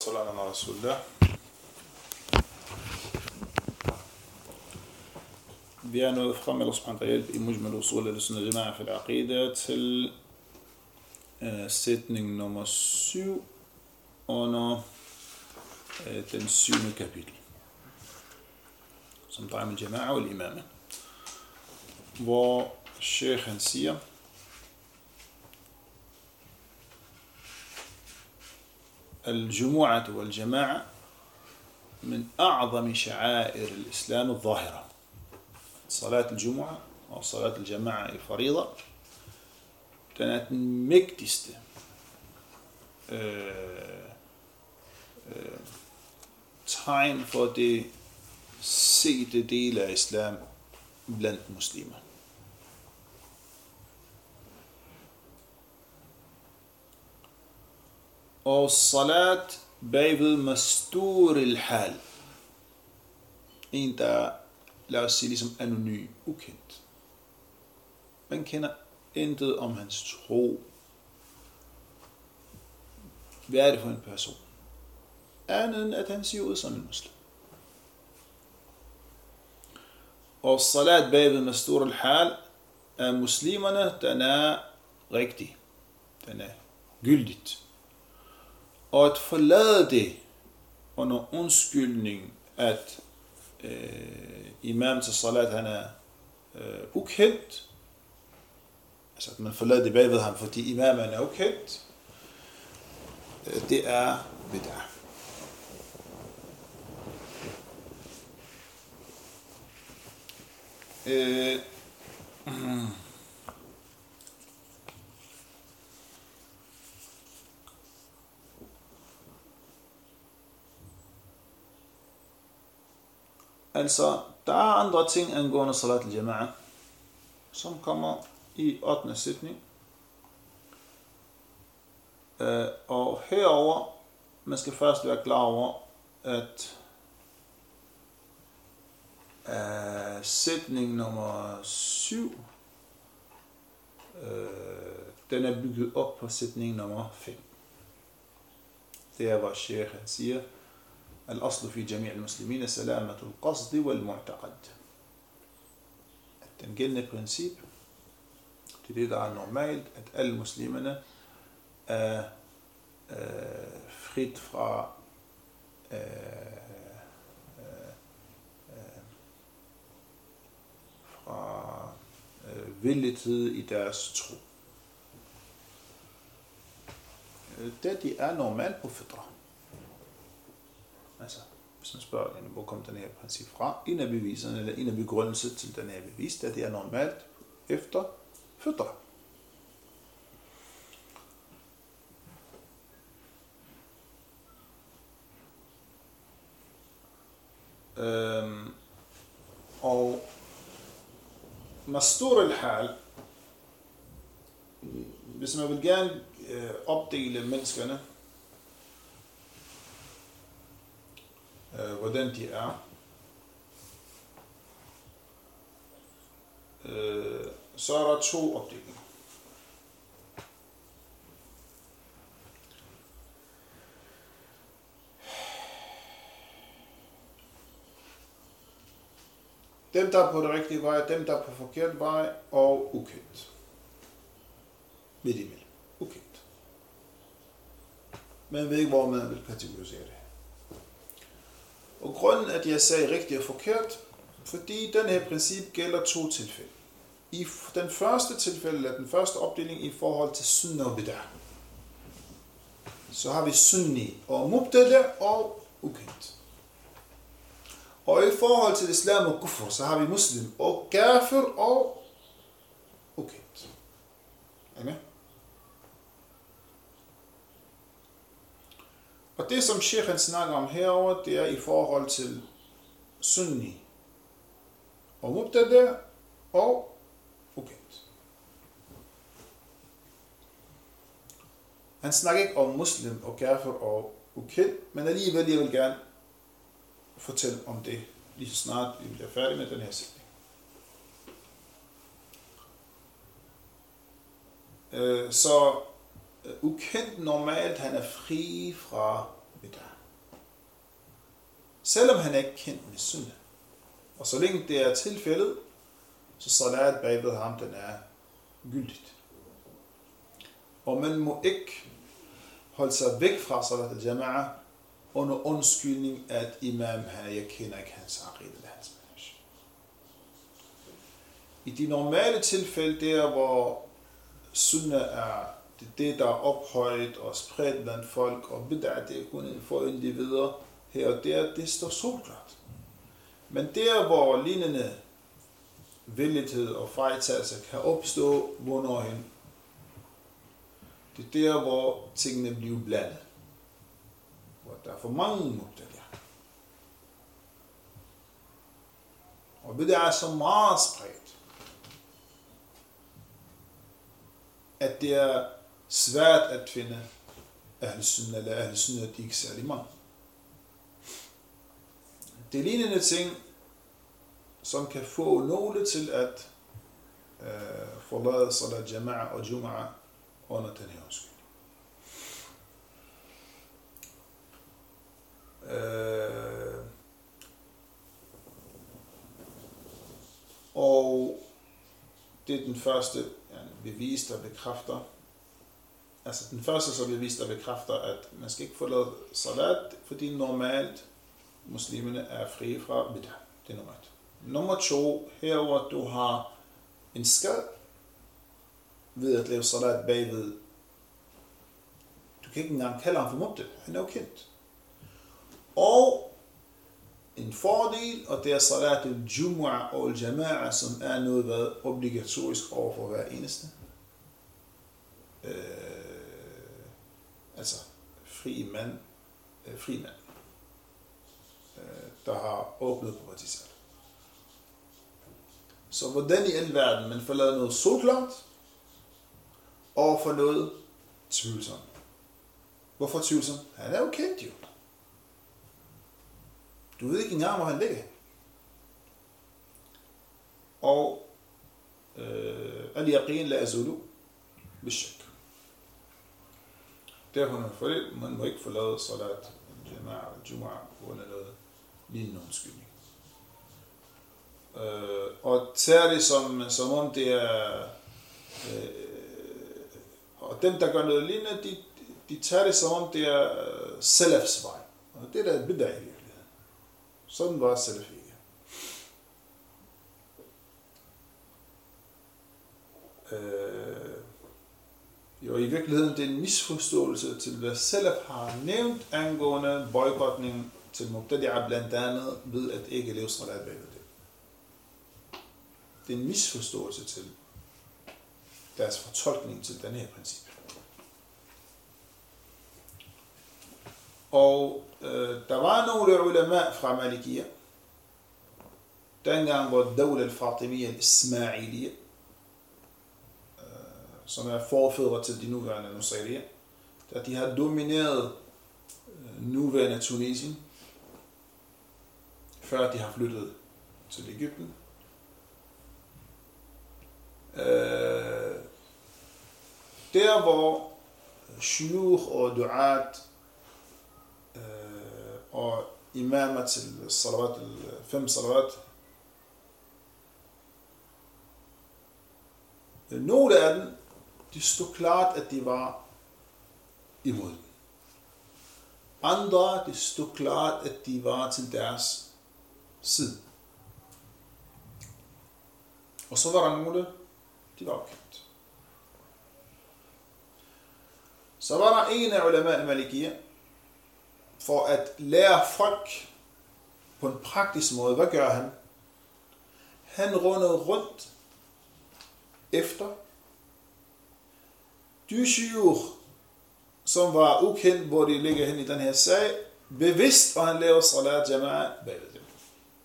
صلى الله على رسول الله. Vi er nået frem med Allah subhanahu wa ta'ala i Mujmal Usul al-Sunnah Jama'a fil Aqida til sætning nummer 7 under den 7. kapitel, som drejer med Jama'a og Imama, hvor Sheikh han siger: الجمعة والجماعة من أعظم شعائر الإسلام الظاهرة. صلاة الجمعة og صلاة الجماعة i فريضة, den er den mægtigste tegn for det sete del af islam blandt muslimer. Og salat bagved mastur al-hal, en der, lad os sige, ligesom anonym, ukendt. Man kender intet om hans tro. Hvad er det for en person? Andet end at han siger ud som en muslim. Og salat bagved mastur al-hal af muslimerne, den er rigtig. Den er gyldigt. Og at forlade det under undskyldning, at imam til salat han er ukendt, altså at man forlader det bagved ham, fordi imamen er ukendt, det er bid'ah. Altså, der er andre ting angående salat al-jama'a, som kommer i 8. sætning. Og herover, man skal først være klar over, at sætning nummer 7, den er bygget op på sætning nummer 5. Det er, hvor Sheikh siger: الأصل في جميع المسلمين سلامة القصد والمعتقد. Den gældende princip, det er det, der er normalt, at alle muslimerne er frit fra villighed i deres tro. Det de er normalt på fitra. Altså, hvis man spørger, hvor kom den her princip fra? En af beviserne, eller en af begrundelser til den her bevis, at det er normalt efter fitra. Og mastur al-hal, hvis man vil gerne opdele menneskerne, hvordan de er, så er der 2 opdelinger. Dem, der er på det rigtige vej, dem, der er på forkert vej, og ukendt. Midt imellem. Ukendt. Man ved ikke, hvor man vil kategorisere det. Og grunden, at jeg sagde rigtigt og forkert, fordi den her princip gælder 2 tilfælde. I den første tilfælde, eller den første opdeling i forhold til sunna og bid'ah, så har vi sunni og mubtada og ukendt. Og i forhold til islam og kufr, så har vi muslim og kafir og ukendt. Amen. Og det, som Sheikh snakker om herover, det er i forhold til sunni og mubtada og ukendt. Han snakker ikke om muslim og kafir og ukendt, men alligevel jeg vil gerne fortælle om det, lige så snart vi bliver færdige med den her sætning. Så ukendt normalt, han er fri fra bid'ah. selvom han er ikke kendt med sunna. Og så længe det er tilfældet, så salat bagved ham, den er gyldigt. Og man må ikke holde sig væk fra salat al-jama'a under undskyldning, at imam her, jeg kender ikke hans aqid eller hans manhaj. I de normale tilfælde, der hvor sunna er det, der er ophøjet og spredt blandt folk, og bid'ah, det er kun en få individer her og der, det står solklart. Men der, hvor lignende villighed og fejltagelser kan opstå, hvornår det er der, hvor tingene bliver blandet. Hvor der er for mange mubtadi'er. Og det er så meget spredt, at det er svært at finde Ahl-Sunnah eller Ahl-Sunnah, de er ikke særlig mange. Det er lignende ting, som kan få nogle til at forlade salat jama'a og jum'a under den her undskyld. Og det er den første bevis, der bekræfter, at man skal ikke forlade salat, fordi normalt muslimerne er frie fra bid'ah. Det er nummer 1. Nummer 2, her hvor du har en skad ved at lave salat bagved. Du kan ikke engang kalde ham for mubtadi. Han er jo kendt. Og en fordel, og det er salat al-jumu'ah og al-jama'a, som er noget hvad obligatorisk over for hver eneste. Altså fri mand, der har åbnet på partisal. Så hvordan i alverden man forlader noget solklart og for noget tvivlsomt. Hvorfor tvivlsomt? Han er jo kendt jo. Du ved ikke engang, hvor han ligger. Og al-yaqin la azulu bishak. Derfor man må ikke forlade salat, jama'a og jumu'ah på grund af noget lignende undskyldning. Og tager det som om det er og dem der gør noget lignende, de tager det som om det er salafs vej. Og det der er bid'ah i virkeligheden. Sådan var salaf ikke. Jo, i virkeligheden det er en misforståelse til hvad salaf har nævnt angående boykotning til mubtadi'a blandt andet ved at ikke leve salat bagved det. Det er en misforståelse til deres fortolkning til denne her princip. Og der var nogle ulema fra Malikiyya, dengang hvor Dawla al-Fatimiyya al-Ismailiyya, som er forfædre til de nuværende Nusayriya, da de har domineret nuværende Tunesien, før de har flyttet til Egypten. Der hvor shuyukh og du'at og imamer til salawat, 5 salawat, nogle af dem, det stod klart, at de var imod den. Andre, det stod klart, at de var til deres side. Og så var der nogle, de var ukendt. Så var der en af ulama al-Malikiyya, for at lære folk på en praktisk måde. Hvad gør han? Han rundede rundt efter de shuyukh, som var ukendt, hvor de ligger hen i den her sag, bevidst, og han laver salat jama'a bagved dem.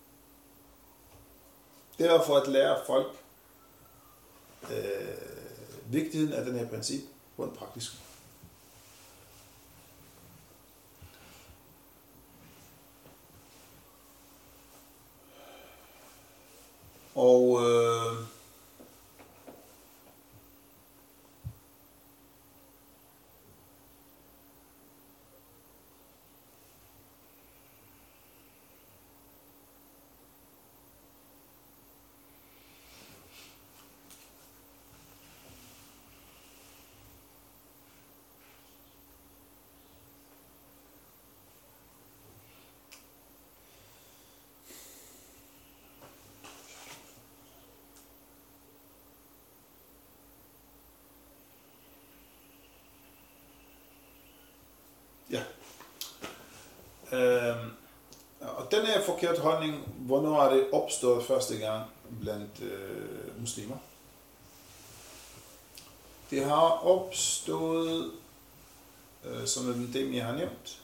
Det var for at lære folk vigtigheden af den her princip på en praktisk måde. Og Og den her forkerte holdning, hvornår er det opstået første gang blandt muslimer? Det har opstået, som dem jeg har nævnt,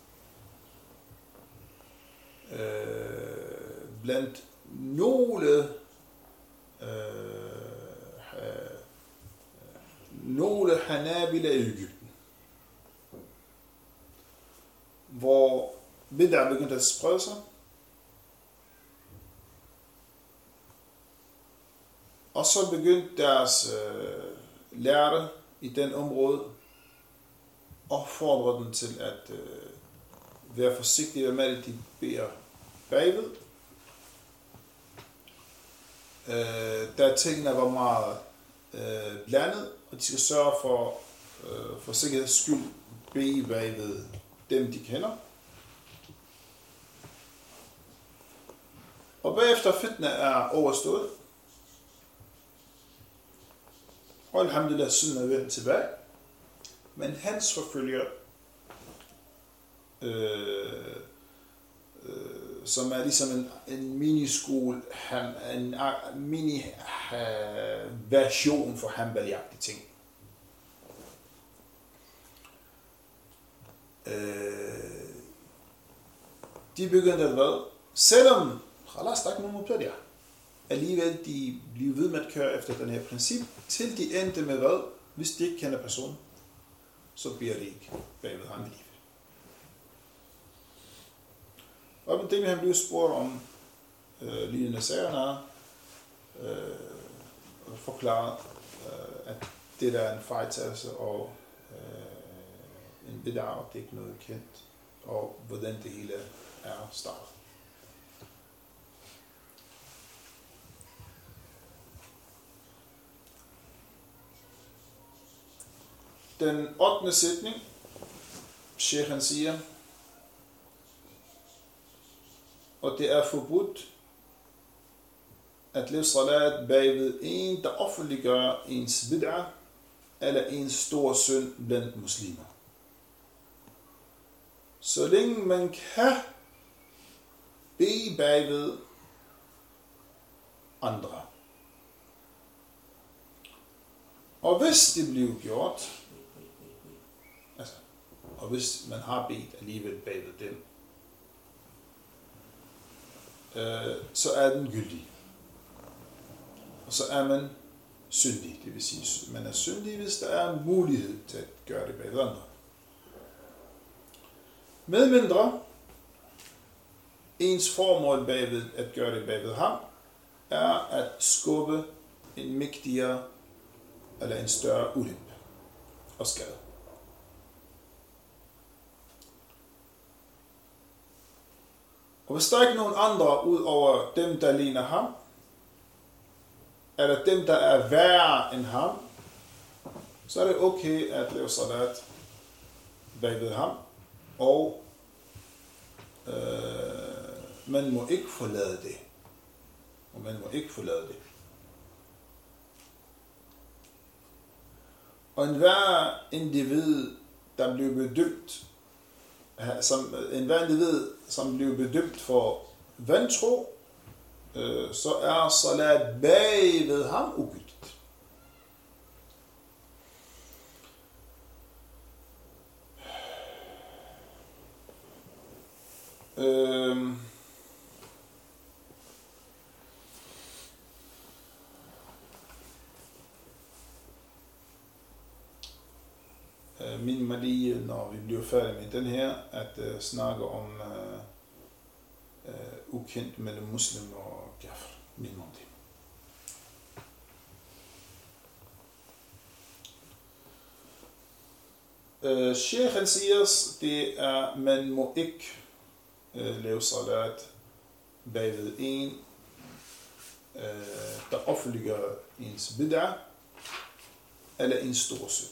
blandt nogle Hanabila i Egypten, hvor bid'ah begyndte at sprede sig, og så begyndte deres lærte i den område opfordre dem til at være forsigtige med det, de beder bagved. Da tingene var meget blandet, og de skal sørge for sikkerheds skyld bede bagved dem, de kender. Og bagefter fitna er overstået, og alhamdulillah, synden er vendt tilbage. Men hans forfølger, som er ligesom en miniskole, en mini-version for Hanbali-agtige ting. De begyndte at hvad? Selvom der ikke nogen mubtadi'ah, alligevel de blev ved med at køre efter den her princip, til de endte med hvad? Hvis de ikke kender personen, så bliver det ikke bagved ham i livet. Og med det, han blev spurgt om lignende sagerne, og forklaret, at det der er en fejltagelse og en bid'ah, det er ikke noget kendt, og hvordan det hele er startet. Den 8. sætning, Sheikhen siger, og det er forbudt at lave salat bagved en, der offentliggør ens bid'ah eller en stor synd blandt muslimer. Så længe man kan bede bagved andre. Og hvis det bliver gjort, og hvis man har bedt alligevel bagved dem, så er den gyldig. Og så er man syndig, det vil sige, man er syndig, hvis der er mulighed til at gøre det bagved andre. Medmindre ens formål bagved at gøre det bagved ham, er at skubbe en mægtigere eller en større ulempe og skade. Og hvis der ikke er nogen andre ud over dem, der ligner ham, eller dem, der er værre end ham, så er det okay at lave salat bagved ham, og man må ikke forlade det. Og man må ikke forlade det. Og enhver individ, der bliver bedømt, som bliver bedømt for vantro, så er salat bagved ham ugyldigt. Min Malie, når vi bliver færdige med den her, at snakke om ukendt mellem muslim og kafir. Min om det. Sheikhen siger, det er, man må ikke lave salat bagved en, der offentliggør ens bid'ah, eller en stor synd.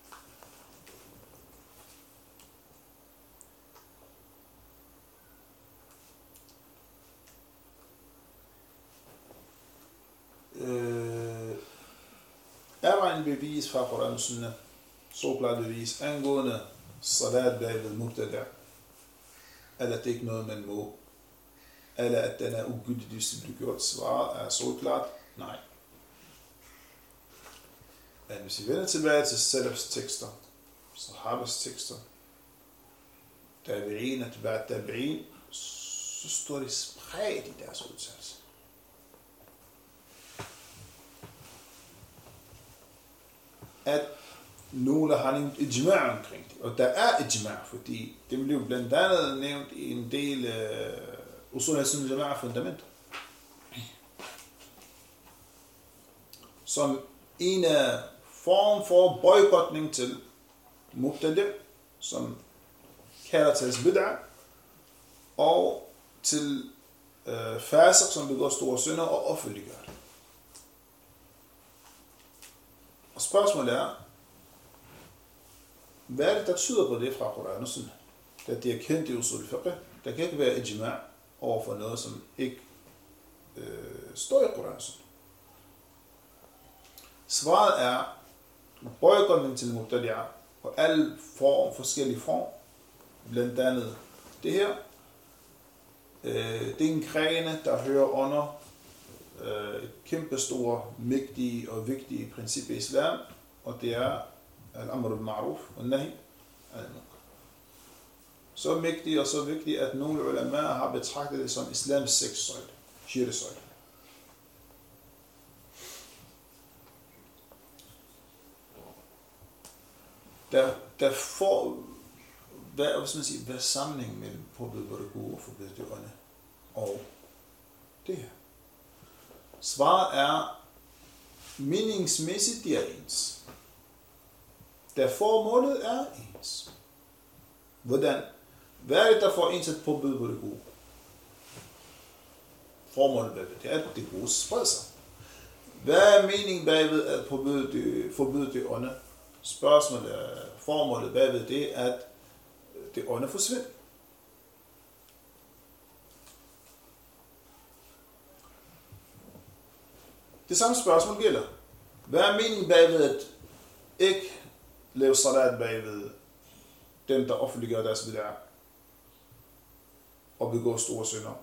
Er der en bevis fra Koran og Sunnah, så klart bevis angående salat bagved mubtada, eller det er ikke noget, man må, eller at den er ugyldig, hvis det bliver gjort. Svaret er solklart nej. Men hvis vi vender tilbage til Salafs tekster, Sahabas tekster, Tabi'in og Tabi'in, så står det spredt i deres udtalelse. At nogle har nævnt ijma' omkring det, og der er ijma', fordi det blev blandt andet nævnt i en del usul al-sunnah fundamenter. Som en form for boykotning til mubtadi', som kalder til bid'ah, og til fasiq, som begår store synder og offentliggør det. Og spørgsmålet er, hvad er det, der tyder på det fra Koran og Sunnah? Da det er kendt i usul fiqh, der kan ikke være ijma' over for noget, som ikke står i Koran og Sunnah. Svaret er boykotning til mubtadi'ah på alle forskellige form, blandt andet det her. Det er en grene, der hører under et kæmpe store, mægtige og vigtige princip i islam, og det er al-amr al-ma'ruf og nahi al-munkar. Så mægtig og så vigtig, at nogle ulama har betragtet det som islams 6 søjle, 6. søjle. Der får, hvad er sammenhængen mellem påbud på det gode og forbud det onde og det her? Svaret er, meningsmæssigt de er ens. Der formålet er ens. Hvordan? Hvad er det, der får ens at påbud på det gode? Formålet bagved, det er, at det gode spreder sig. Hvad er meningen bagved at forbyde det onde? Spørgsmålet er, formålet bagved det, at det onde forsvinder. Det samme spørgsmål gælder. Hvad er meningen bagved at ikke lave salat bagved dem, der offentliggør deres bid'ah og begår store synder?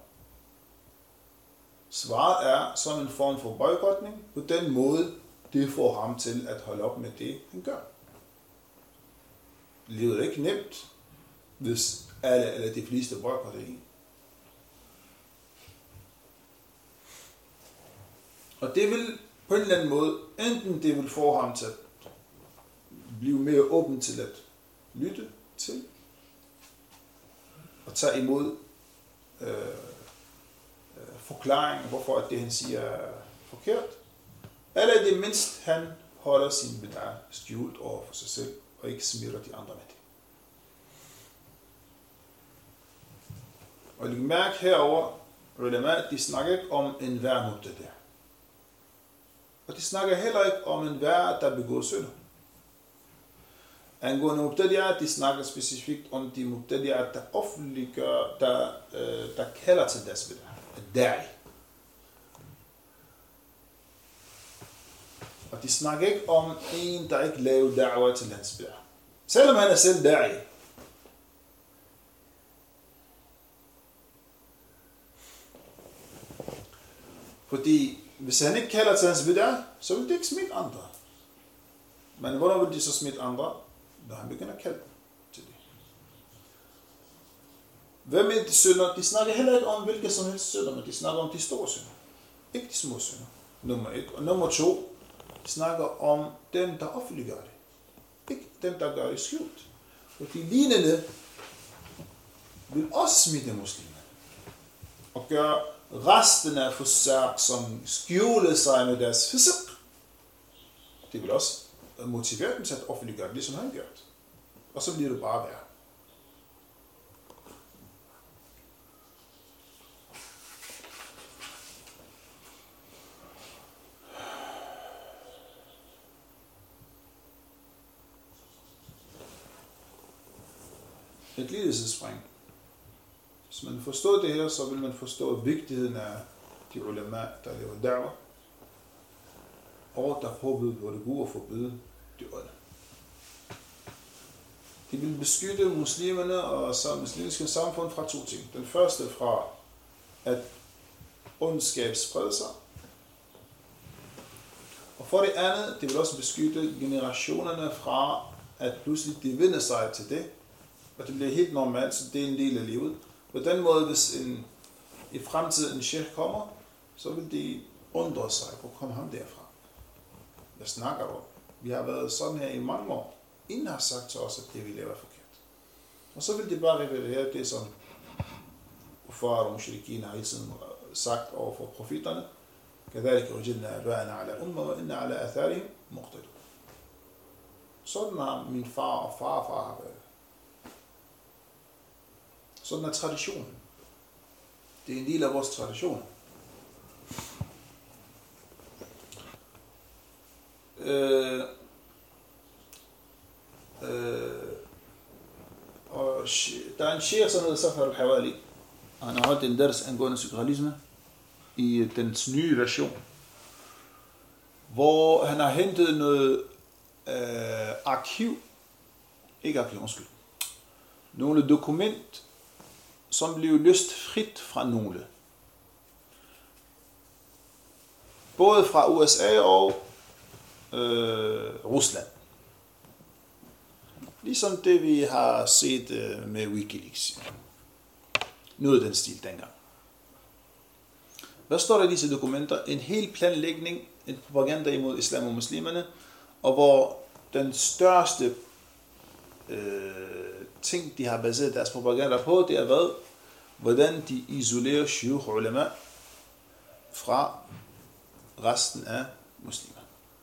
Svaret er som en form for boykotning. På den måde, det får ham til at holde op med det, han gør. Livet er ikke nemt, hvis alle eller de fleste boykotter en. Og det vil på en eller anden måde, enten det vil få ham til at blive mere åben til at lytte til, og tage imod forklaringen, hvorfor at det han siger er forkert, eller det mindst han holder sin bid'ah skjult over for sig selv, og ikke smitter de andre med det. Og læg mærke herover, ulama, de snakker ikke om en hver mubtadi'. Og de snakker heller ikke om en hver, der begår synder. Angående mubtadi'ah, de snakker specifikt om de mubtadi'ah, der offentliggør, der kalder til deres bid'ah. Da'i. Og de snakker ikke om en, der ikke laver da'wah til hans bid'ah. Selvom han er selv da'i. Fordi hvis han ikke kalder til hans bid'ah, så vil det ikke smitte andre. Men hvordan vil de så smitte andre? Når han begynder at kalde til det. Hvad med de synder? De snakker heller ikke om hvilke som helst synder, men de snakker om de store synder. Ikke de små synder. Nummer 1. Og nummer 2. De snakker om dem, der offentliggør det. Ikke dem, der gør det skjult. Og de lignende vil også smitte muslimer. Og gøre resten af forsøg, som skjuler sig med deres fysik. Det vil også motivere dem til at offentliggøre det, ligesom han gør det. Og så bliver det bare værre. Et lille sidespring. Hvis man forstår det her, så vil man forstå vigtigheden af de ulama, der laver da'wah, og der påbyder på det gode og forbyde det onde. de vil beskytte muslimerne og muslimske samfund fra to ting. Den første fra, at ondskab spreder sig. Og for det andet, de vil også beskytte generationerne fra, at pludselig de vender sig til det, og det bliver helt normalt, så det er en del af livet. På den måde, hvis i fremtiden en sheikh kommer, så vil de undre sig, hvor kom han derfra? Jeg snakker om. Vi har været sådan her i mange år. Ingen har sagt til os, at det vi laver er forkert. Og så vil de bare revidere det, som kuffar og mushrikeen har hele tiden sagt over for profeterne. كذلك وجدنا آباءنا على أمة وإن على آثارهم مقتدون. Sådan har min far og farfar været. Sådan er traditionen. Det er en del af vores tradition. Og der er en sheikh, som hedder Safar al-Hawali. Han har holdt en ders angående psykoanalysme i dens nye version, hvor han har hentet noget nogle dokument, som blev løst frit fra nogle. Både fra USA og Rusland. Ligesom det vi har set med Wikileaks. Noget af den stil dengang. Hvad står der i disse dokumenter? En hel planlægning, en propaganda imod islam og muslimerne, og hvor den største ting, de har baseret deres propaganda på, det er hvad? Hvordan de isolerer shuyukh og ulama fra resten af muslimer.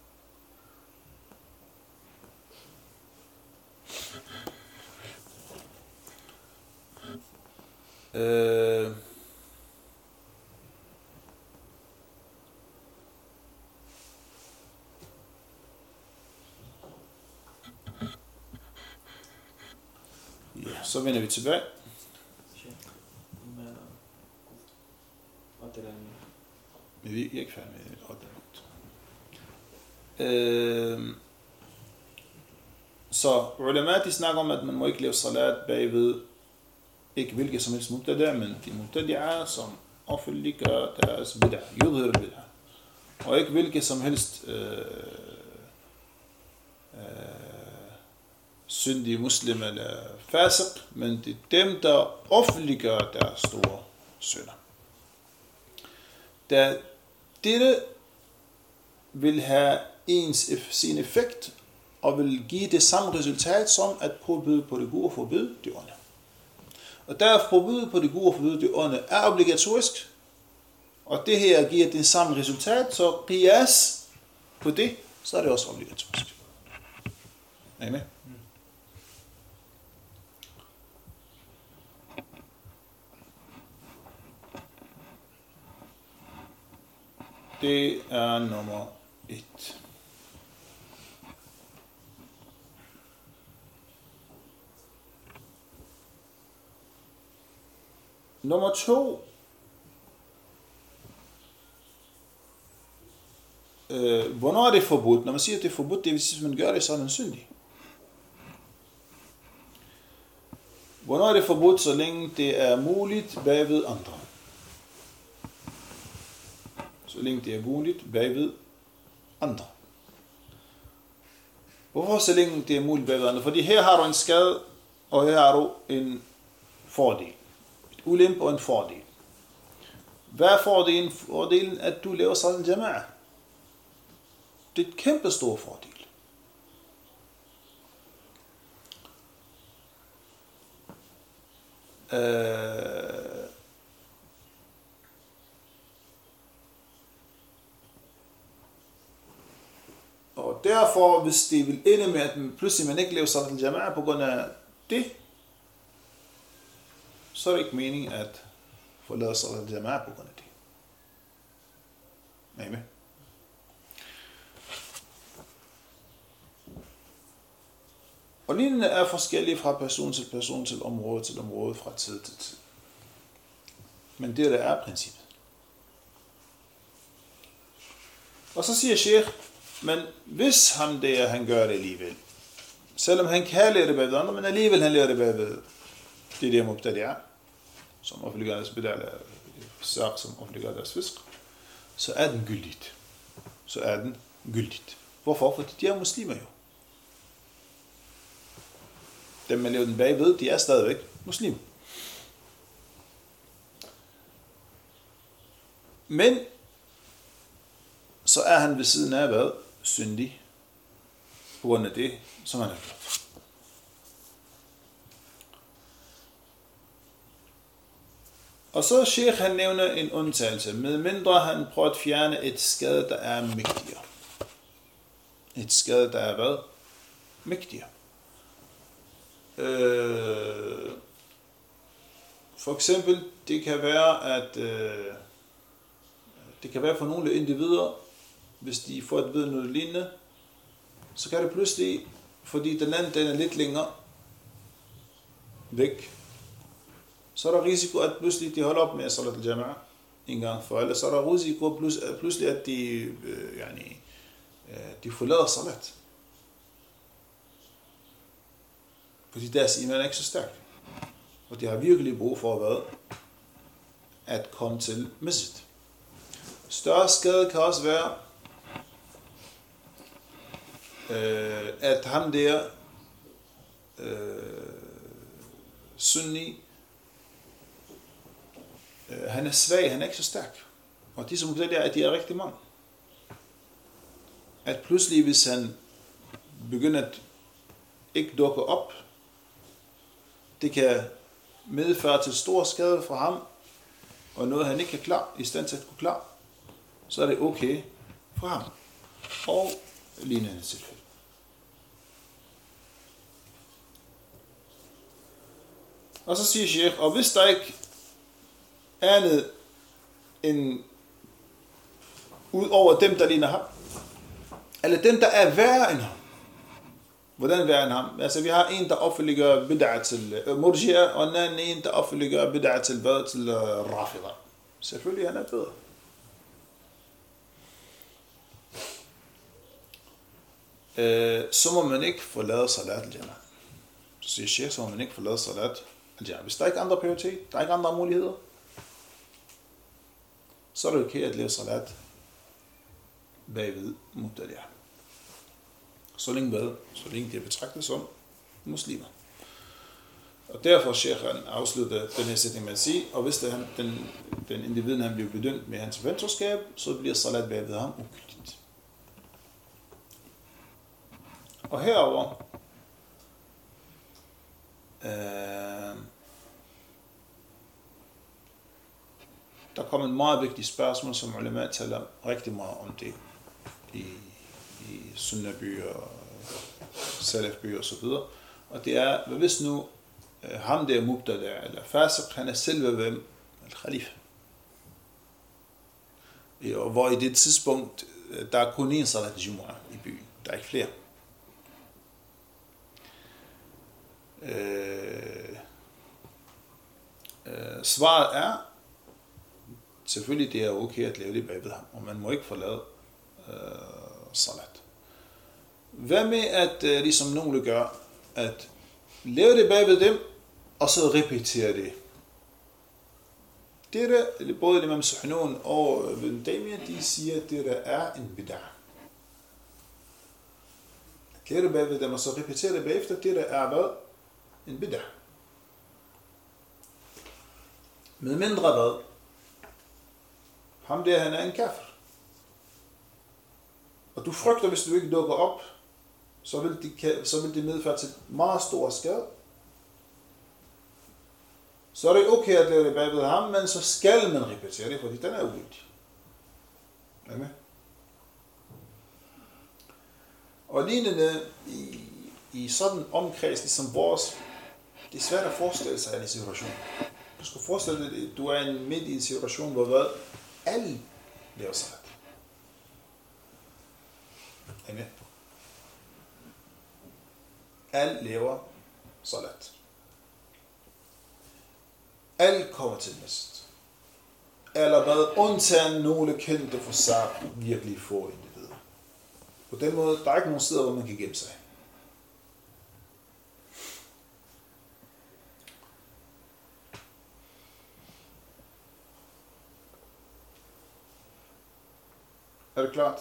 Så vender vi tilbage. Men vi er ikke færdige med 8. Så ulama, de snakker om, at man må ikke lave salat bagved ikke hvilket som helst mubtadi', men de mubtadi'er, som offentliggør deres bid'ah, yudhir bid'ah. Og ikke hvilket som helst syndige muslim eller fasiq, men det er dem, der offentliggør deres store synder. Da dette vil have sin effekt, og vil give det samme resultat som at påbyde på det gode og forbyde det onde. Og der påbyde på det gode og forbyde det onde er obligatorisk, og det her giver det samme resultat, så qiyas på det, så er det også obligatorisk. Er I med? Det er nummer 1. Nummer 2. Hvornår er det forbudt? Når man siger, at det er forbudt, det vil sige, at man gør det, så er man syndig. Hvornår er det forbudt, så længe det er muligt bagved andre? Så længe det er muligt bagved andre. Hvorfor så længe det er muligt bagved andre? Fordi her har du en skade, og her har du en fordel. Et ulempe og en fordel. Hvad er fordelen? Fordelen, at du laver salat al-jama'a. Det er et kæmpe stor fordel. Og derfor, hvis det vil ende med, at pludselig man ikke laver salat al-jama'a på grund af det, så er det ikke meningen at få lavet salat al-jama'a på grund af det. Er I med? Og lignende er forskellige fra person til person til område fra tid til tid. Men det der er princippet. Og så siger Sheikh, men hvis han gør det alligevel, selvom han kan lære det bagved andre, men alligevel han lærer det bagved det der mubtadi'a, som offentliggør deres bedal, som offentliggør deres fisk, så er den gyldigt. Så er den gyldigt. Hvorfor? Fordi de er muslimer jo. Dem man lever den bagved, de er stadigvæk muslimer. Men så er han ved siden af hvad? Syndig. På grund af det, som han har gjort. Og så Sheikh han nævner en undtagelse, med mindre han prøver at fjerne et skade, der er mægtigere. Et skade, der er hvad? Mægtigere. For eksempel, det kan være, at det kan være for nogle individer, hvis de får at vide noget lignende, så kan det pludselig, fordi den anden den er lidt længere væk, så er der risiko, at pludselig de holder op med salat al-jama'a en gang for alle. Så er der risiko pludselig, at de forlader salat. Fordi deres iman er ikke så stærk. Og de har virkelig brug for at komme til masjid. Større skade kan også være, at ham der sunni, han er svag, han er ikke så stærk. Og de som det der, de er rigtig mange. At pludselig, hvis han begynder at ikke dukke op, det kan medføre til stor skade for ham, og noget han ikke er klar, i stand til at kunne klar, så er det okay for ham. Og lignende tilfælde. Og så siger Sheikh, og hvis der ikke er andet end ud over dem, der ligner ham, eller dem, der er værre end ham. Hvordan værre end ham? Altså, vi har en, der offentliggør bid'a til murji'a, og en anden en, der offentliggør bid'a til hvad? Til rafida. Selvfølgelig han er bedre. Så må man ikke forlade salat al-jama'a. Så siger Sheikh, så må man ikke forlade salat al-jama'a. Hvis der ikke er andre prioritet, der er ikke andre muligheder, så er det okay at lave salat bagved mubtadi'a. Så længe hvad? Så længe de er betragtet som muslimer. Og derfor Sheikh han afslutter den her sætning med at sige, og hvis det er den individ, han bliver bedømt med hans venturskab, så bliver salat bagved ham ugyldigt. Og herover der kommer et meget vigtigt spørgsmål, som ulema taler rigtig meget om det i sunnabyer, salafbyer og så videre. Og det er, hvis nu ham der mubtada eller fasiq, han er selve hvem? Al-Khalifa. Og hvor i det tidspunkt, der er kun en salat jumu'ah i byen. Der er ikke flere. Svaret er, selvfølgelig det er okay at lave det bagved ham, og man må ikke forlade salat. Hvad med at, ligesom nogle gør, at lave det bagved dem, og så repetere det? Det der, både Imam Suhnun og Ibn Taymiyyah, de siger, at det der er en bid'a. At lave det bagved dem, og så repetere det bagefter, det der er hvad? En bid'a. Med mindre hvad? Ham der, han er en kafir. Og du frygter, hvis du ikke dukker op, så vil det medføre til meget stor skade. Så er det okay at lave det bagved ham, men så skal man repetere det, fordi den er ugyldig. Er med? Og lignende i sådan en omkreds, ligesom vores, det er svært at forestille sig en situation. Du skal forestille dig, at du er midt i en situation, hvor hvad? Alle laver salat. Er med? Alle laver salat. Alle kommer til masjid. Eller hvad? Undtagen nogle kendte for sig virkelig få individer. På den måde, der er ikke nogen steder, hvor man kan gemme sig. Er det klart?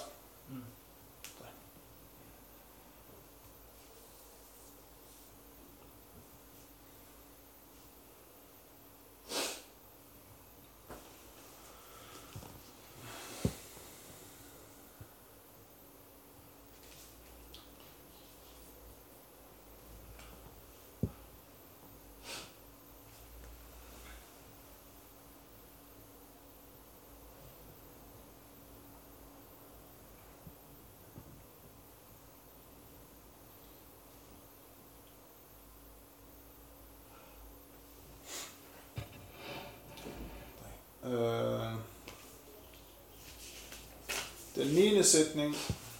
Den 9. sætning.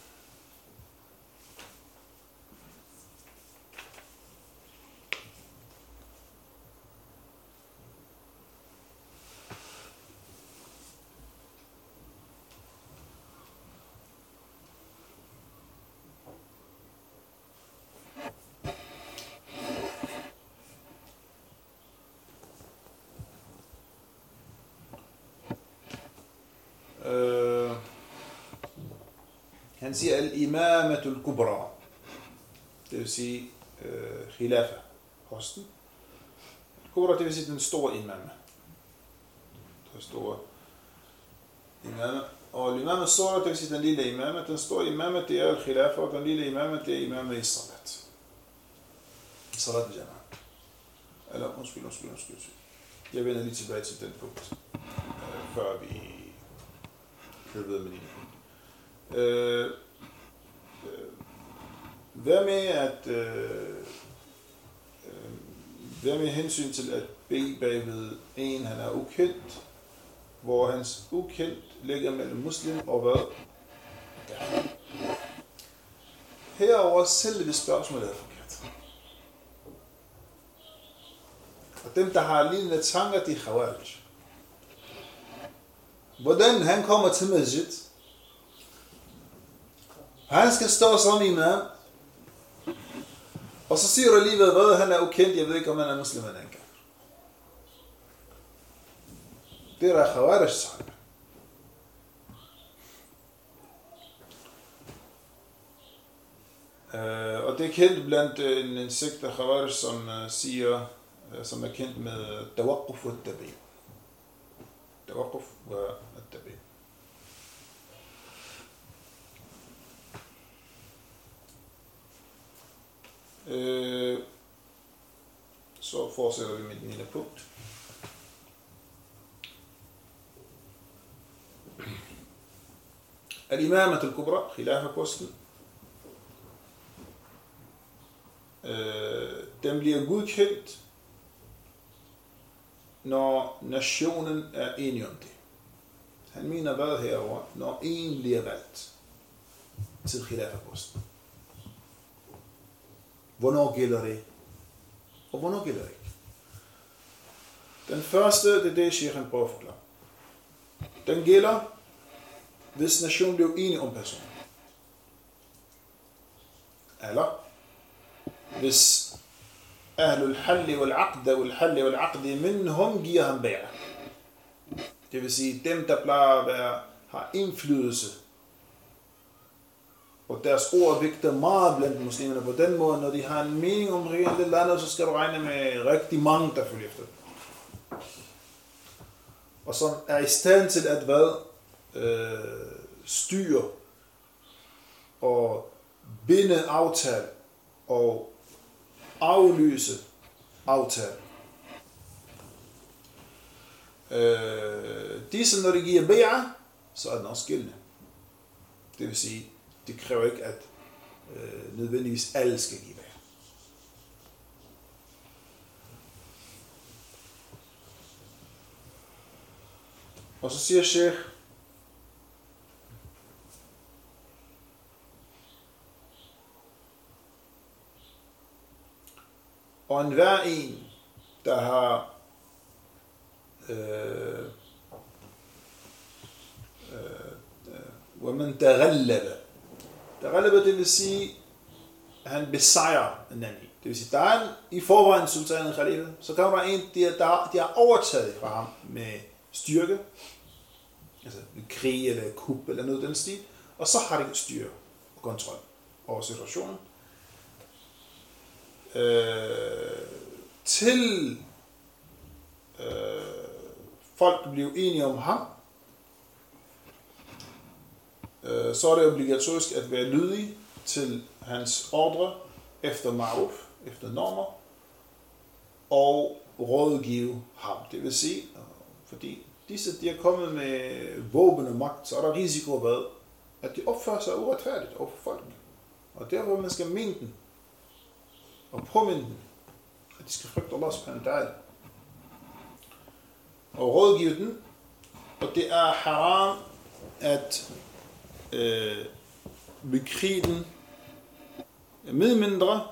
Han siger al-imamatul kubra. Det vil sige khilafa, posten. Kubra, det vil sige den store imam. Den store imam. Og imam al-sura, det vil sige den lille imam. Den store imam, det er al-khilafa, og den lille imam, det er imam i salat. Salat al-jama'a. Eller, undskyld. Jeg vender lige tilbage til den punkt, før vi kører videre med dine punkt. Hvad med hensyn til at bede bagved en, han er ukendt, hvor hans ukendt ligger mellem muslim og hvad? Ja. Herover selve spørgsmålet er forkert. Og dem, der har lignende tanker, de er khawarij. Hvordan han kommer til masjid, han skal stå som imam, og så siger du alligevel, hvad han er ukendt, jeg ved ikke, om han er muslim eller ikke. Det er khawarij tanker. Og det er kendt blandt en sekt af khawarij, som er kendt med tawaqquf og tabi. Tawaqquf og tabi. Så fortsætter vi med den ene punkt. Al-imamat al-kubra, khilafa-posten, den bliver godkendt, når nationen er enig om det. Han mener hvad herover, når en bliver valgt til khilafa-posten. Hvornår gælder det? Og hvornår gælder det ikke? Den første, det er det, Sheikhen prøver at forklare. Den gælder, hvis nationen bliver enig om personen. Eller, hvis ahlul halli wal aqdi minhum giver ham bære. Det vil sige, dem der plejer at være, har indflydelse, og deres ord vægter meget blandt muslimerne på den måde, når de har en mening om regering det landet, så skal du regne med rigtig mange, der følger efter dem. Og som er i stand til at styre og binde aftale og aflyse aftale. Disse, når de giver bære, så er den også gældende. Det vil sige, det kræver ikke, at nødvendigvis alle skal give bære. Og så siger Sheikh, og enhver en, der har ومن تغلب. Taghalaba, det vil sige, at han besejrer en anden. Det vil sige, der er i forvejen sultanen khalifa, så kommer der en, de har overtaget fra ham med styrke, altså en krig eller et kup eller noget af den stil, og så har de styr og kontrol over situationen. Til folk blev enige om ham, så er det obligatorisk at være lydig til hans ordre efter ma'ruf, efter normer, og rådgive ham. Det vil sige, fordi disse de er kommet med våben og magt, så er der risiko ved, at de opfører sig uretfærdigt over for folk. Og derfor man skal minde dem og påminde dem, at de skal frygte Allah subhanahu wa ta'ala. Og rådgive dem, og det er haram at bekrige dem med mindre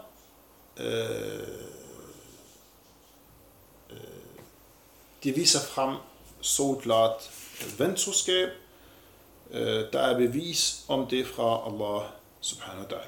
de viser frem solklart ventroskab, der er bevis om det fra Allah subhanahu wa ta'ala.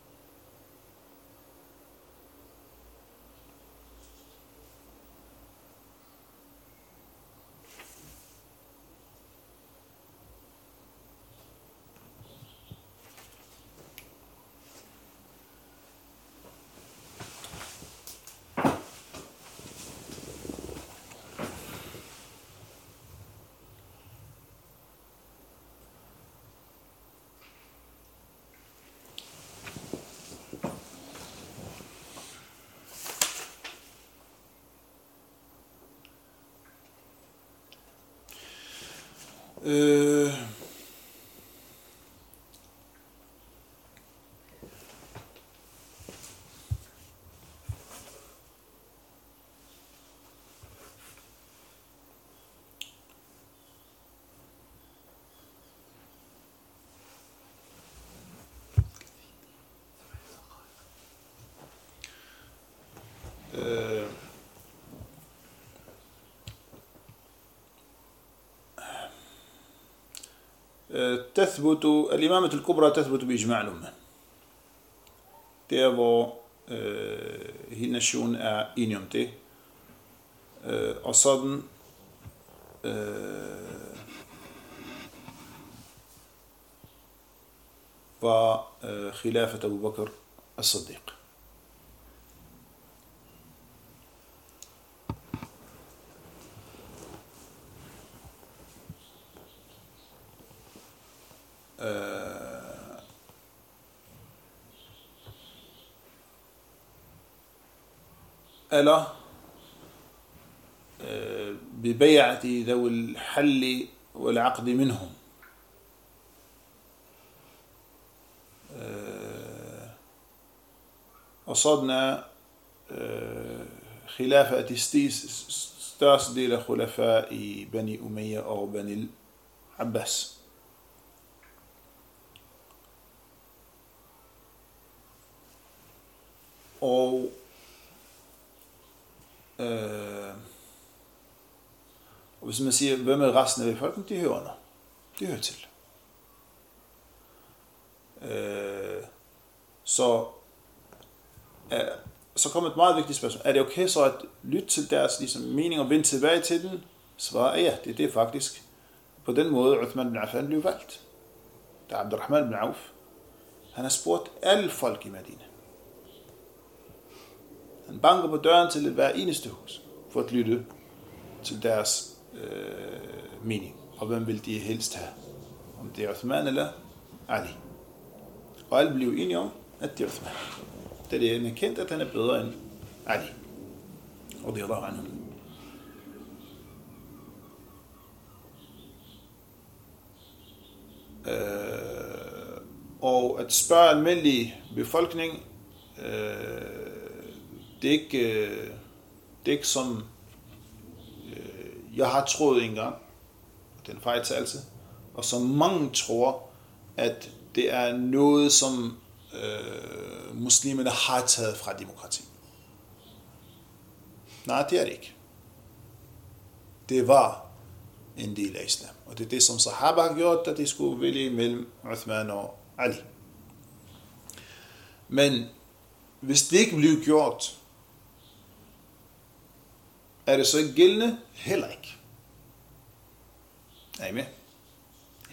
تثبت الإمامة الكبرى تثبت بإجماع الأمة. Der hvor hele nationen er enige om det. Og sådan var khilafat Abu Bakr as-Siddiq. eller ببيعة ذوي الحل والعقد منهم أصدنا خلافة استاسدل خلفاء بني أمية أو بني العباس og hvis man siger, hvem er resten af befolkningen, de hører under. De hører til. Så kommer et meget vigtigt spørgsmål. Er det okay så at lytte til deres mening og vende tilbage til den? Svaret ja, det er faktisk. På den måde, Uthman bin Affan blev valgt. Der er Abdurrahman bin Auf. Han har spurgt alle folk i Medina. Han banker på døren til hver eneste hus, for at lytte til deres mening. Og hvem vil de helst have? Om det er Uthman eller Ali. Og alle blev enige om, at det er Uthman. Det er kendt, at han er bedre end Ali. Og det er Allah anhu. Og at spørge almindelig befolkning, det er ikke som jeg har troet engang, den fejltagelse, og som mange tror, at det er noget, som muslimerne har taget fra demokrati. Nej, det er det ikke. Det var en del af islam. Og det er det, som sahaba har gjort, at de skulle vælge mellem Uthman og Ali. Men hvis det ikke blev gjort, er det så ikke gældende? Heller ikke. Er I med?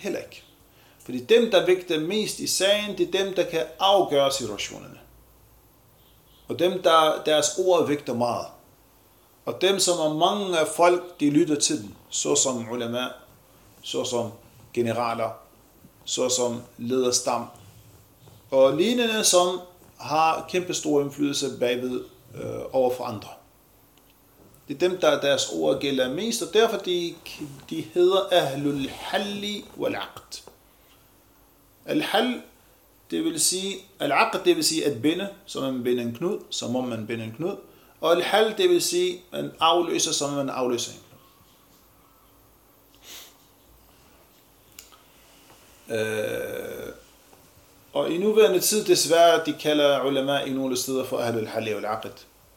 heller ikke. Fordi dem, der vægter mest i sagen, det er dem, der kan afgøre situationerne. Og dem, der deres ord vægter meget. Og dem, som er mange af folk, de lytter til dem, såsom ulama, såsom generaler, såsom lederstam, og lignende, som har kæmpe stor indflydelse bagved over for andre. Det er dem, der deres ord gælder mest, og derfor de hedder Ahlul Halli wal Aqd. Al-Hal, det vil sige, Al-Aqd, det vil sige at binde, som man binder en knud, som om man binder en knud. Og Al-Hal, det vil sige, at man afløser, som man afløser en knud. Og i nuværende tid, desværre, de kalder ulama i nogle steder for Ahlul Halli wal Aqd.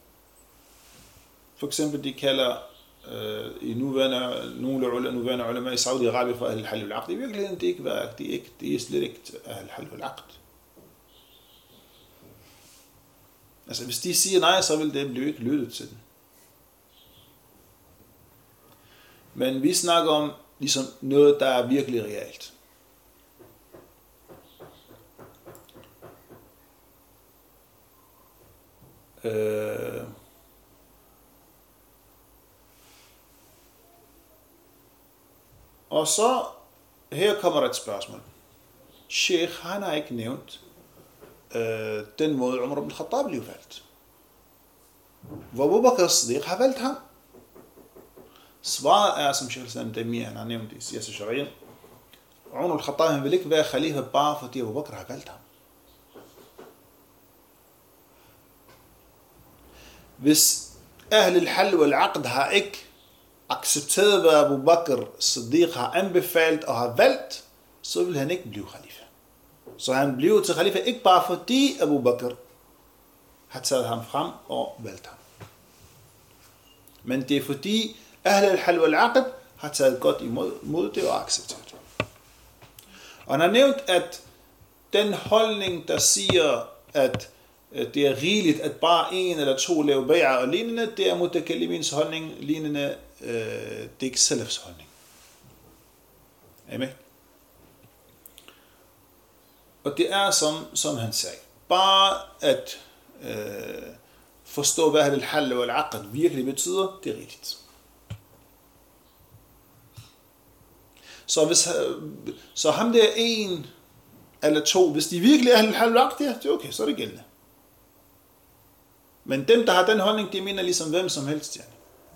For eksempel, de kalder i nogle nuværende ulama i Saudi-Arabien for Ahlul Halli wal Aqd. I virkeligheden, det er slet ikke Ahlul Halli wal Aqd. Altså, hvis de siger nej, så vil det blive ikke lyttet til den. Men vi snakker om ligesom noget, der er virkelig realt. Og så, her kommer et spørgsmål. Sheikh, han har ikke nævnt den måde Umar ibn Khattab blev valgt. Hvor Abu Bakr as-Siddiq har valgt ham. Svaret er, som Sheikh al-Islam Taymiyyah han har nævnt i Siyas al-Sharia, Umar ibn Khattab han vil ikke være khalifa bare fordi Abu Bakr har valgt ham. Hvis Ahl al-Hal wal-Aqd har ikke accepteret, hvad Abu Bakr as-Siddiq har anbefalet og har valgt, så vil han ikke blive khalifa. Så han blev til khalifa ikke bare fordi Abu Bakr har taget ham frem og valgt ham. Men det er fordi Ahl al-Hal wal-Aqd har taget godt imod det og accepteret det. Og han har nævnt, at den holdning, der siger, at det er rigeligt, at bare en eller to laver bay'ah og lignende, det er mutakallimins holdning, lignende, det er ikke salafs holdning. Er I med? Og det er som han sagde, bare at forstå, hvad al-hal og al-aqd virkelig betyder, det er rigtigt. Så ham der en eller to, hvis de virkelig er al-hal og al-aqd, det er okay, så er det gældende. Men dem, der har den holdning, de mener ligesom hvem som helst. Ja.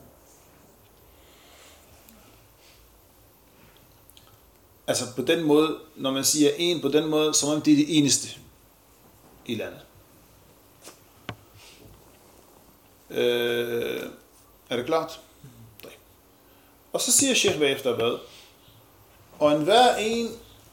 Altså på den måde, når man siger en på den måde, som om det er det eneste i landet. Er det klart? Nej. Og så siger Sheikh bagefter hvad? Og enhver en,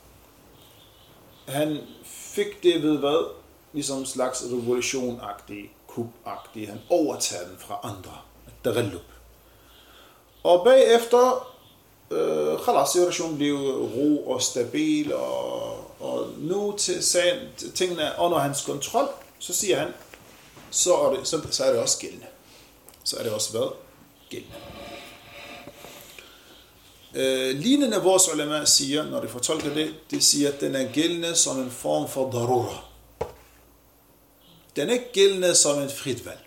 han fik det ved hvad? Ligesom en slags revolution-agtig, kup-agtig. Han overtager den fra andre. Derellub. Og bagefter situationen blev ro og stabil, og nu til tingene er under hans kontrol, så siger han, så er det også gældende. Så er det også hvad? Gældende. Lignende vores ulema siger, når de fortolker det, de siger, at den er gældende som en form for darura. Den er ikke gældende som et frit valg.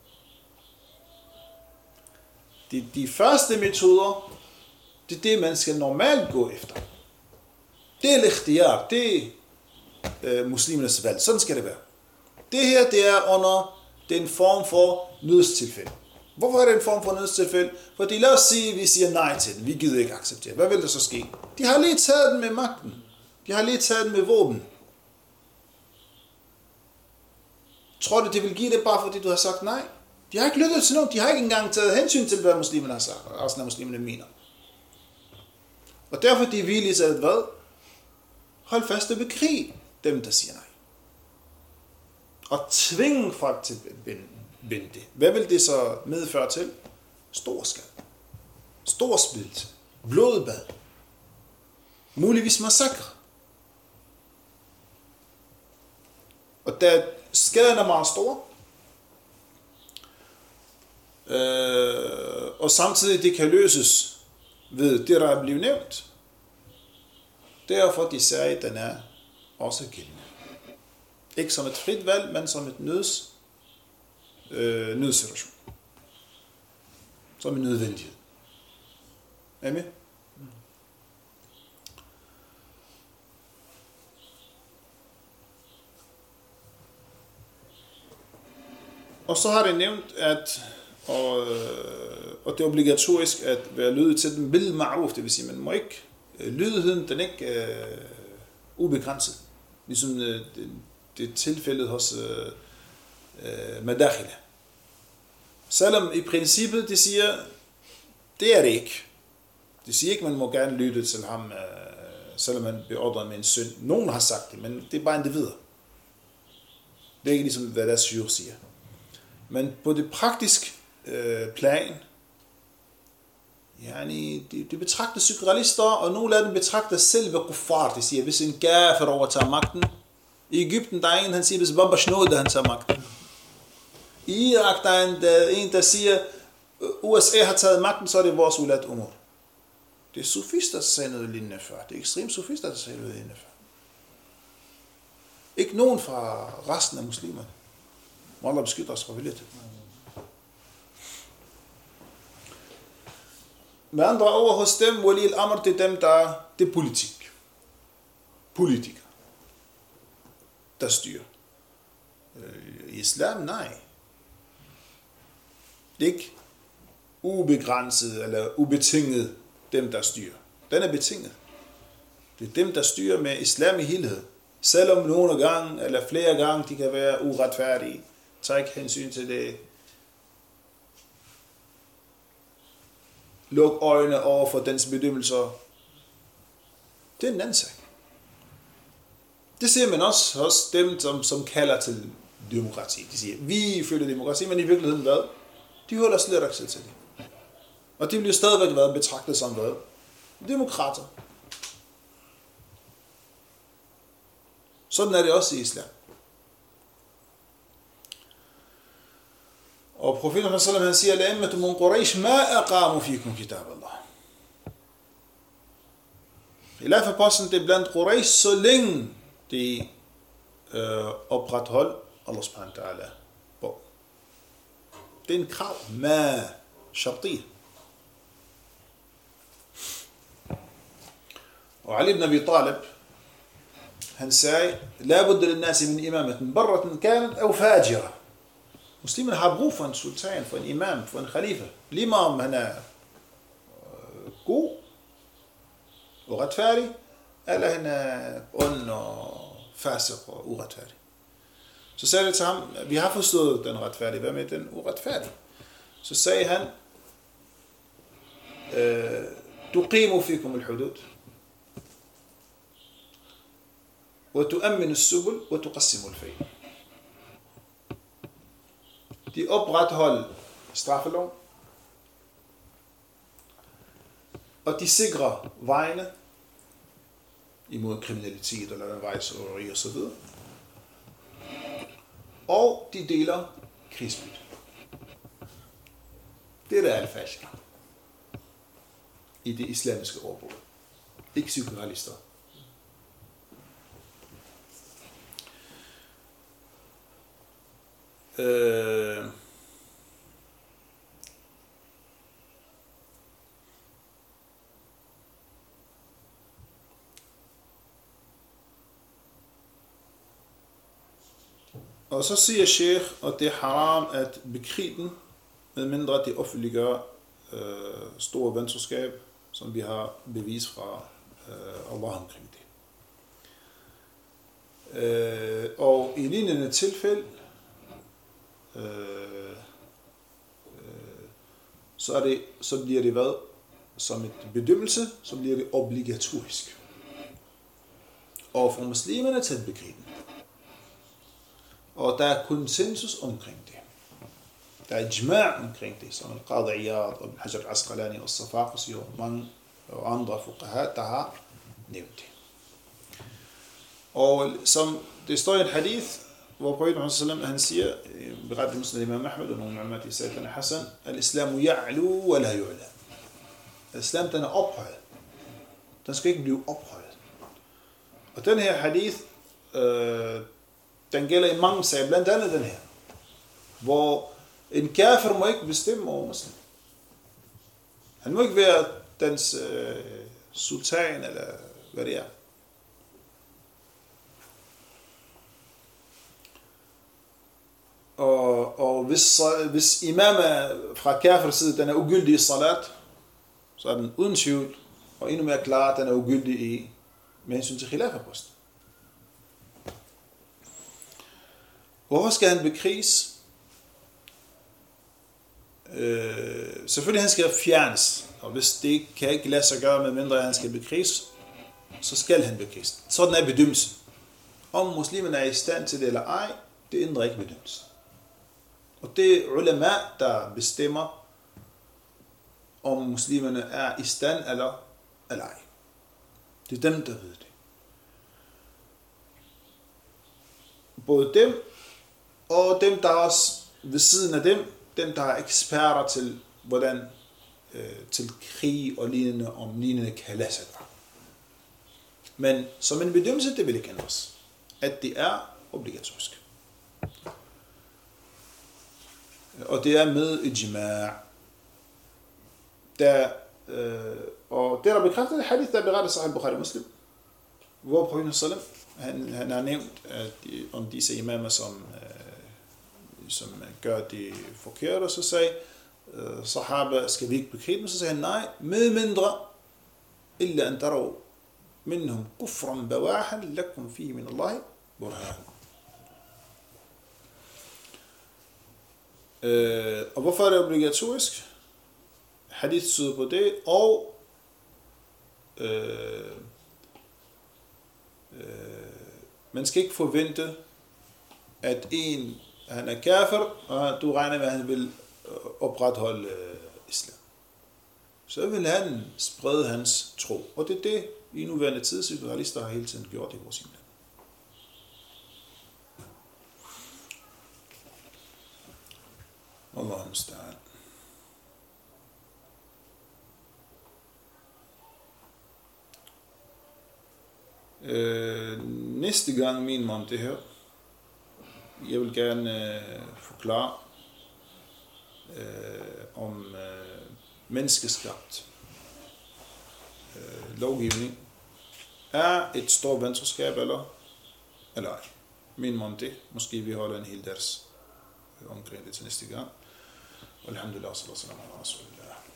De første metoder, det er det, man skal normalt gå efter. Det er al-ikhtiyar, det er muslimernes valg. Sådan skal det være. Det her, det er under den form for nødstilfælde. Hvorfor er det en form for nødstilfælde? Fordi lad os sige, at vi siger nej til den. Vi gider ikke acceptere. Hvad vil der så ske? De har lige taget den med magten. De har lige taget den med våben. Tror du, det vil give det bare fordi du har sagt nej? De har ikke lyttet til nogen. De har ikke engang taget hensyn til, hvad muslimerne har sagt. Resten af muslimerne mener. Og derfor de villige til at hvad? Hold fast ved krig, dem der siger nej. Og tvinge folk til at binde det. Hvad vil det så medføre til? Stor skade. Stor splittelse. Blodbad. Muligvis massakre. Og da skaden er meget stor, og samtidig det kan løses ved det, der er blevet nævnt, Derfor de sagde, at den er også gældende. Ikke som et frit valg, men som et nødsituation. Som en nødvendighed. Er I med? Og så har det nævnt, at og det er obligatorisk at være lydig til den bil ma'ruf, det vil sige, man må ikke, lydigheden, den er ikke ubegrænset. Ligesom det er tilfældet hos madakhila. Selvom i princippet, de siger, det er det ikke. De siger ikke, man må gerne lytte til ham, selvom han beordrer med en synd. Nogen har sagt det, men det er bare individer. Det er ikke ligesom, hvad deres syre siger. Men på det praktiske plan, de betragter psykoanalyster, og nogle af dem betragter selve kuffar. De siger, hvis en kafir overtager magten. I Egypten, der er en, han siger, hvis Baba Shnouda, han tager magten. I Irak, der er en, der siger, USA har taget magten, så er det vores ulat umur. Det er sofister, der sagde noget lignende før. Det er ekstremt sofister, der sagde noget lignende før. Ikke nogen fra resten af muslimerne. Må Allah beskytte os fra vildt. Med andre ord hos dem, wali al-amr, det er dem, der det er politik. Politikere, der styrer. I islam, nej. Det er ikke ubegrænset eller ubetinget dem, der styrer. Den er betinget. Det er dem, der styrer med islam i helhed. Selvom nogle gange eller flere gange, de kan være uretfærdige. Tag ikke hensyn til det. Luk øjnene over for dens bedømmelser. Det er en anden sag. Det ser man også hos dem, som kalder til demokrati. De siger, vi følger demokrati, men i virkeligheden hvad? De holder slet ikke selv til det. Og de bliver stadigvæk været betragtet som hvad? Demokrater. Sådan er det også i islam. Og profeten sallallahu han siger, la'imatu min Quraysh ma aqamu fikum kitab Allah. I hvert fald posten det blandt Quraysh, så længe de opretholdt Allah subhanahu wa ta'ala på. Det er en krav, ma sharti. Og Ali ibn Abi Talib, han sagde, la budda lin nasi min imamatin barratin kanat aw fajira. Muslimerne har brug for en sultan, for en imam, for en khalifa. Lige meget om han er god og retfærdig, eller han er ond og fasik og uretfærdig. Så sagde det til ham, vi har forstået den retfærdige, hvad med den uretfærdige? Så sagde han, tuqimu fikum al-hudud, wa tu'amminu as-subul, wa tuqassimu al-fay. De opretholder straffelov, og de sikrer vejene imod kriminalitet eller vejsrøveri og så videre. Og de deler krigsbytte. Det er der al-fajr i det islamiske ordbog. Ikke psykoanalyster. Og så siger Sheikh, at det er haram at bekrige den, medmindre de offentliggør store venskab, som vi har bevis fra Allah omkring det. Og i lignende tilfælde, så bliver det hvad? Som et bedømmelse, så bliver det obligatorisk. Og for muslimerne til at bekrige den. Og der er konsensus omkring det. Der er ijma' omkring det, som Al-Qadi Iyad og Hajar al-Asqalani og Safaqsi og mange og andre fuqaha, der har nævnt det. Og som det står i en hadith, hvor profeten sallallahu han siger, berettet muslim Imam Ahmed og nogle imam, de sagde, den er Hassan, al-islamu ya'lu wa la yu'la. Al-islam, den er ophøjet. Den skal ikke blive ophøjet. Og den her hadith, den gælder i mange sager, blandt andet den her, hvor en kafir må ikke bestemme over muslim. Han må ikke være dens sultan, eller hvad det er. Og hvis imam fra kafirs side, den er ugyldig i salat, så er den uden tvivl, og endnu mere klar, den er ugyldig i med hensyn til khilafaposten. Hvorfor skal han bekriges? Selvfølgelig han skal fjernes, og hvis det kan ikke lade sig gøre, med mindre han skal bekriges, så skal han bekriges. Sådan er bedømmelsen. Om muslimerne er i stand til det eller ej, det ændrer ikke bedømmelsen. Og det er ulema, der bestemmer, om muslimerne er i stand eller ej. Det er dem, der ved det. Både dem, og dem, der er også ved siden af dem der er eksperter til, hvordan til krig og lignende, om lignende kan lade sig gøre. Men som en bedømmelse, det vil ikke ændres. At det er obligatorisk. Og det er med ijma'. Og det er der bekræftet et hadith, der beretter sig af Bukhari Muslim, hvor Profeten sallam, han har nævnt om disse imamer, som gør det forkert, og så sagde sahaba, skal vi ikke bekrige dem? Så sagde han nej, med mindre illa an taraw minhum kufran bawahan lakum fihi min Allah burhan. Og hvorfor er det obligatorisk? Hadith tyder på det, og man skal ikke forvente, at han er kafir, og du regner med, at han vil opretholde islam. Så vil han sprede hans tro. Og det er det, i nuværende tid, liberalister har hele tiden gjort i vores hjemland. Allahu musta'an. Næste gang min om det her, jeg vil gerne forklare om menneskeskabt lovgivning er et stort venskab eller ej. Min om det. Måske vi holder en hel deres omkring det til næste gang. Alhamdulillah, sallallahu alaihi wa sallam.